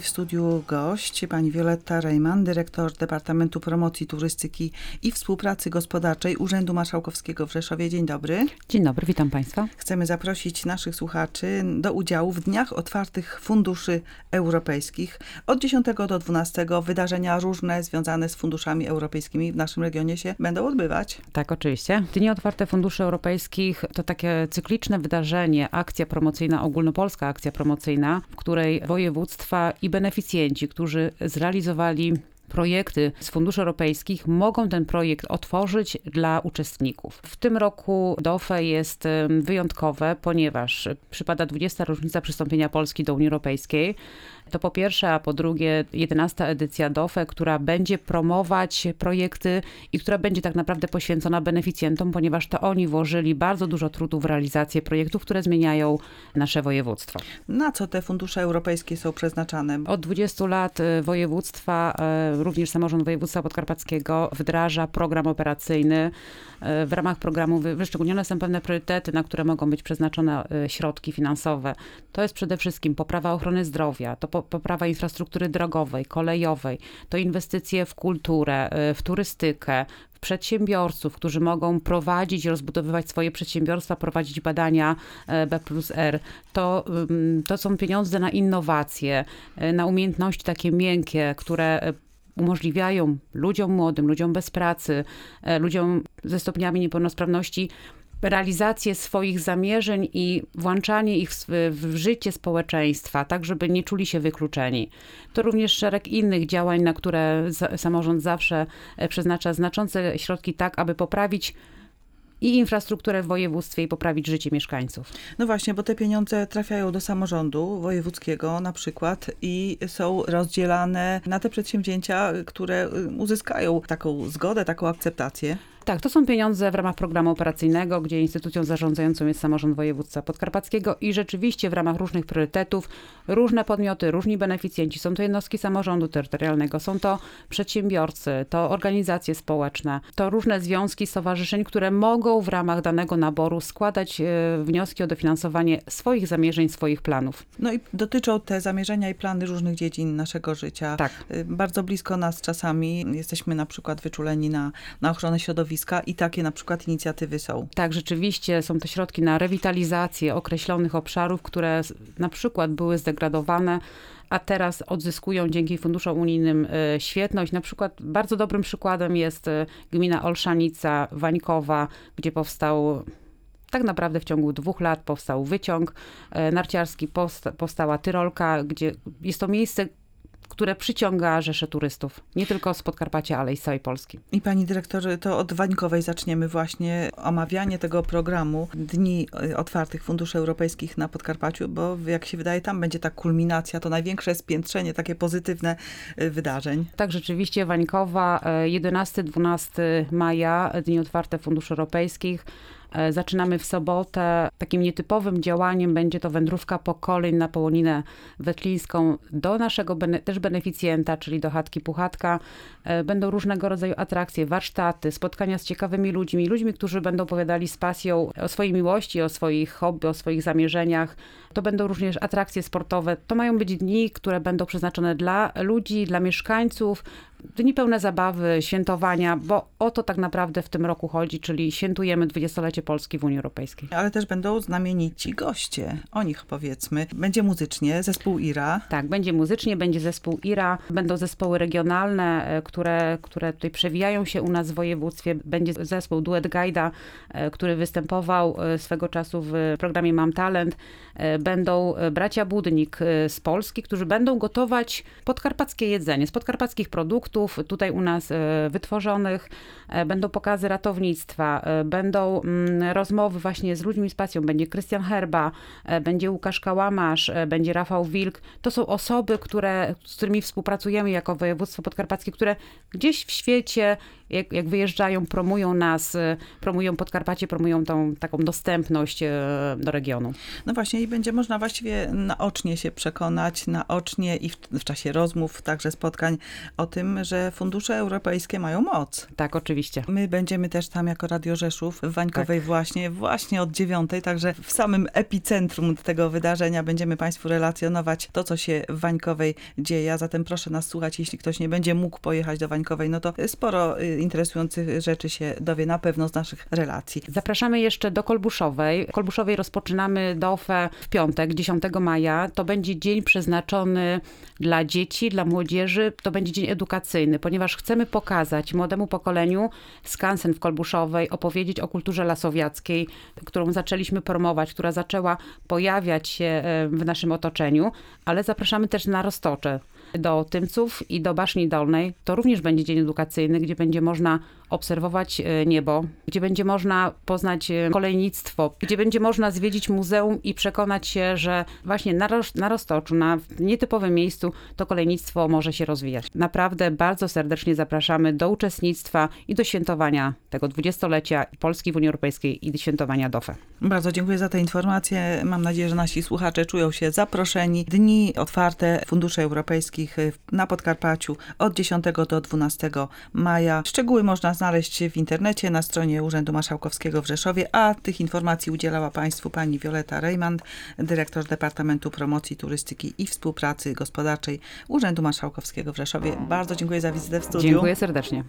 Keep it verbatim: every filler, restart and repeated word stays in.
W studiu gość pani Wioletta Reimann, dyrektor Departamentu Promocji Turystyki i Współpracy Gospodarczej Urzędu Marszałkowskiego w Rzeszowie. Dzień dobry. Dzień dobry, witam Państwa. Chcemy zaprosić naszych słuchaczy do udziału w Dniach Otwartych Funduszy Europejskich. Od dziesiątego do dwunastego wydarzenia różne związane z funduszami europejskimi w naszym regionie się będą odbywać. Tak, oczywiście. Dni Otwarte Funduszy Europejskich to takie cykliczne wydarzenie, akcja promocyjna, ogólnopolska akcja promocyjna, w której województwa i beneficjenci, którzy zrealizowali projekty z funduszy europejskich, mogą ten projekt otworzyć dla uczestników. W tym roku D O F E jest wyjątkowe, ponieważ przypada dwudziesta rocznica przystąpienia Polski do Unii Europejskiej. To po pierwsze, a po drugie jedenasta edycja D O F E, która będzie promować projekty i która będzie tak naprawdę poświęcona beneficjentom, ponieważ to oni włożyli bardzo dużo trudu w realizację projektów, które zmieniają nasze województwo. Na co te fundusze europejskie są przeznaczane? Od dwudziestu lat województwa, również samorząd województwa podkarpackiego wdraża program operacyjny. W ramach programu wyszczególnione są pewne priorytety, na które mogą być przeznaczone środki finansowe. To jest przede wszystkim poprawa ochrony zdrowia, to poprawa infrastruktury drogowej, kolejowej, to inwestycje w kulturę, w turystykę, w przedsiębiorców, którzy mogą prowadzić i rozbudowywać swoje przedsiębiorstwa, prowadzić badania B plus R. To, to są pieniądze na innowacje, na umiejętności takie miękkie, które umożliwiają ludziom młodym, ludziom bez pracy, ludziom ze stopniami niepełnosprawności realizację swoich zamierzeń i włączanie ich w, w życie społeczeństwa, tak żeby nie czuli się wykluczeni. To również szereg innych działań, na które za, samorząd zawsze przeznacza znaczące środki tak, aby poprawić i infrastrukturę w województwie i poprawić życie mieszkańców. No właśnie, bo te pieniądze trafiają do samorządu wojewódzkiego na przykład i są rozdzielane na te przedsięwzięcia, które uzyskają taką zgodę, taką akceptację. Tak, to są pieniądze w ramach programu operacyjnego, gdzie instytucją zarządzającą jest samorząd województwa podkarpackiego i rzeczywiście w ramach różnych priorytetów różne podmioty, różni beneficjenci, są to jednostki samorządu terytorialnego, są to przedsiębiorcy, to organizacje społeczne, to różne związki, stowarzyszeń, które mogą w ramach danego naboru składać wnioski o dofinansowanie swoich zamierzeń, swoich planów. No i dotyczą te zamierzenia i plany różnych dziedzin naszego życia. Tak. Bardzo blisko nas czasami jesteśmy na przykład wyczuleni na, na ochronę środowiska, i takie na przykład inicjatywy są. Tak, rzeczywiście są to środki na rewitalizację określonych obszarów, które na przykład były zdegradowane, a teraz odzyskują dzięki funduszom unijnym świetność. Na przykład bardzo dobrym przykładem jest gmina Olszanica, Wańkowa, gdzie powstał tak naprawdę w ciągu dwóch lat powstał wyciąg narciarski, powstała Tyrolka, gdzie jest to miejsce, które przyciąga rzesze turystów. Nie tylko z Podkarpacia, ale i z całej Polski. I pani dyrektor, to od Wańkowej zaczniemy właśnie omawianie tego programu Dni Otwartych Funduszy Europejskich na Podkarpaciu, bo jak się wydaje, tam będzie ta kulminacja, to największe spiętrzenie, takie pozytywne wydarzeń. Tak, rzeczywiście Wańkowa, jedenastego do dwunastego maja, Dni Otwarte Funduszy Europejskich. Zaczynamy w sobotę. Takim nietypowym działaniem będzie to wędrówka po kolej na Połoninę Wetlińską do naszego bene, też beneficjenta, czyli do Chatki Puchatka. Będą różnego rodzaju atrakcje, warsztaty, spotkania z ciekawymi ludźmi, ludźmi, którzy będą opowiadali z pasją o swojej miłości, o swoich hobby, o swoich zamierzeniach. To będą również atrakcje sportowe. To mają być dni, które będą przeznaczone dla ludzi, dla mieszkańców. Dni pełne zabawy, świętowania, bo o to tak naprawdę w tym roku chodzi, czyli świętujemy dwudziestolecie Polski w Unii Europejskiej. Ale też będą znamienici goście, o nich powiedzmy. Będzie muzycznie, zespół Ira. Tak, będzie muzycznie, będzie zespół Ira, będą zespoły regionalne, które, które tutaj przewijają się u nas w województwie. Będzie zespół Duet Gajda, który występował swego czasu w programie Mam Talent. Będą bracia Budnik z Polski, którzy będą gotować podkarpackie jedzenie z podkarpackich produktów, tutaj u nas wytworzonych. Będą pokazy ratownictwa, będą rozmowy właśnie z ludźmi z pasją. Będzie Krystian Herba, będzie Łukasz Kałamasz, będzie Rafał Wilk. To są osoby, które, z którymi współpracujemy jako województwo podkarpackie, które gdzieś w świecie, jak, jak wyjeżdżają, promują nas, promują Podkarpacie, promują tą taką dostępność do regionu. No właśnie i będzie można właściwie naocznie się przekonać, naocznie i w, w czasie rozmów, także spotkań o tym, pokażemy, że fundusze europejskie mają moc. Tak, oczywiście. My będziemy też tam jako Radio Rzeszów w Wańkowej tak. właśnie, właśnie od dziewiątej, także w samym epicentrum tego wydarzenia będziemy Państwu relacjonować to, co się w Wańkowej dzieje. A zatem proszę nas słuchać, jeśli ktoś nie będzie mógł pojechać do Wańkowej, no to sporo interesujących rzeczy się dowie na pewno z naszych relacji. Zapraszamy jeszcze do Kolbuszowej. W Kolbuszowej rozpoczynamy D O F E w piątek, dziesiątego maja. To będzie dzień przeznaczony dla dzieci, dla młodzieży. To będzie dzień edukacyjny, ponieważ chcemy pokazać młodemu pokoleniu skansen w Kolbuszowej, opowiedzieć o kulturze lasowiackiej, którą zaczęliśmy promować, która zaczęła pojawiać się w naszym otoczeniu, ale zapraszamy też na Roztocze, do Tymców i do Baszni Dolnej. To również będzie dzień edukacyjny, gdzie będzie można obserwować niebo, gdzie będzie można poznać kolejnictwo, gdzie będzie można zwiedzić muzeum i przekonać się, że właśnie na, Roz- na Roztoczu, na nietypowym miejscu to kolejnictwo może się rozwijać. Naprawdę bardzo serdecznie zapraszamy do uczestnictwa i do świętowania tego dwudziestolecia Polski w Unii Europejskiej i do świętowania D O F E. Bardzo dziękuję za te informacje. Mam nadzieję, że nasi słuchacze czują się zaproszeni. Dni otwarte funduszy europejskich na Podkarpaciu od dziesiątego do dwunastego maja. Szczegóły można znaleźć w internecie na stronie Urzędu Marszałkowskiego w Rzeszowie, a tych informacji udzielała Państwu pani Wioleta Rejmand, dyrektor Departamentu Promocji Turystyki i Współpracy Gospodarczej Urzędu Marszałkowskiego w Rzeszowie. Bardzo dziękuję za wizytę w studiu. Dziękuję serdecznie.